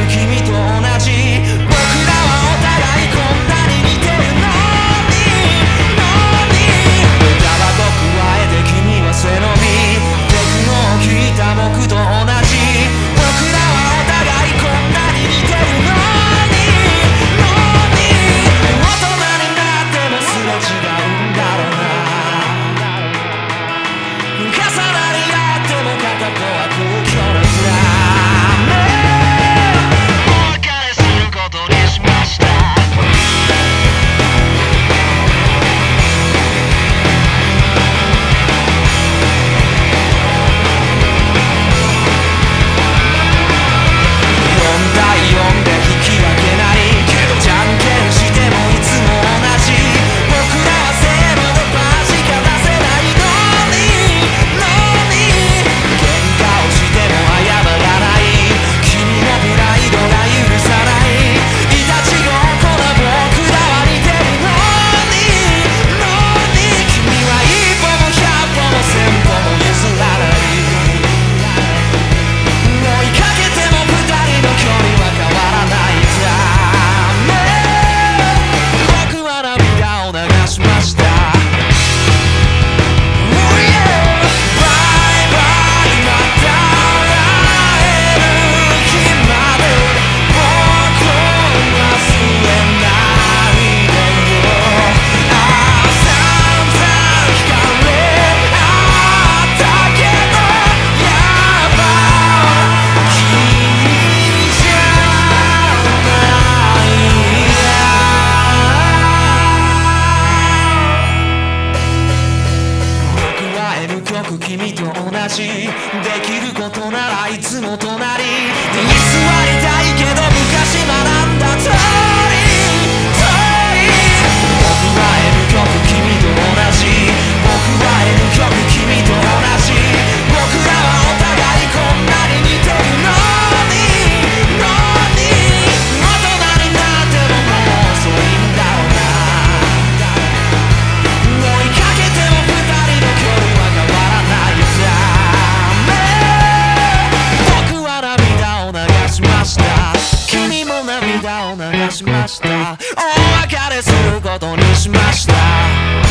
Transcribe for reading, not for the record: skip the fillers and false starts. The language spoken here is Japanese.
君と同じ。僕らはお互いこんなに似てるのに歌はごくわえて君は背伸び、テクノを聴いた僕と同じ。僕らはお互いこんなに似てるのに大人になってもすれ違うんだろうな。重なり合っても片方は空虚なずらお別れすることにしました。4対4で引き分けないけど、じゃんけんしてもいつも同じ。僕らはせーのでパーしか出せないのに喧嘩をしても謝らない。君のプライドが許さない。いたちごっこな僕らは似てるのに君は一歩も百歩も千歩も譲らない。追いかけても二人の距離は変わらないため、僕は涙を流しました。君と同じ。できることならいつも隣に座りたいけど、昔学んだ通り僕は N 曲君と同じ。僕は N 曲君と同じ。僕らはお互いこんなに似てるのに大人になってももう遅いんだろうな。追いかけても二人の距離は変わらない僕は涙を流しました。君も涙を流しました。お別れすることにしました。